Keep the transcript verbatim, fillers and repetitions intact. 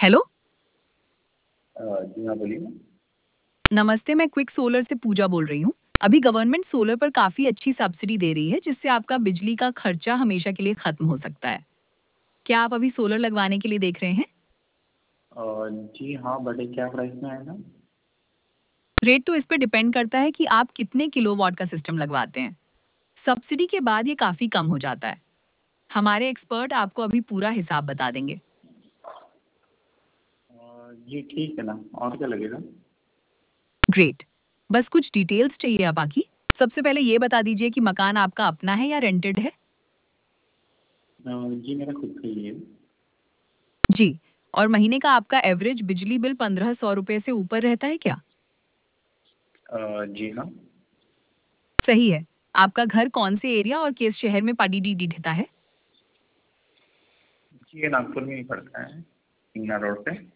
Hello. अ, जी हाँ, बोलिए। नमस्ते, मैं क्विक सोलर से पूजा बोल रही हूँ। अभी गवर्नमेंट सोलर पर काफी अच्छी सब्सिडी दे रही है, जिससे आपका बिजली का खर्चा हमेशा के लिए खत्म हो सकता है। क्या आप अभी सोलर लगवाने के लिए देख रहे हैं? अ, जी हाँ, बट ये क्या प्राइस में आएगा? रेट तो इस पर डिपेंड करता है कि आप कितने किलोवाट का सिस्टम लगवाते हैं। सब्सिडी के बाद ये काफी कम हो जाता है। हमारे एक्सपर्ट आपको अभी पूरा हिसाब बता देंगे। अ, जी ठीक है ना, और क्या लगेगा? ग्रेट। बस कुछ डिटेल्स चाहिए अब बाकी। सबसे पहले ये बता दीजिए कि मकान आपका अपना है या रेंटेड है? अ, जी मेरा खुद का ही है। जी। और महीने का आपका एवरेज बिजली बिल पंद्रह सौ रुपए से ऊपर रहता है क्या? अ, जी हाँ। सही है। आपका घर कौन से एरिया और किस शहर में पडीडीडी देता है? जी ये नागपुर में ही पड़ता है, मीना रोड पे।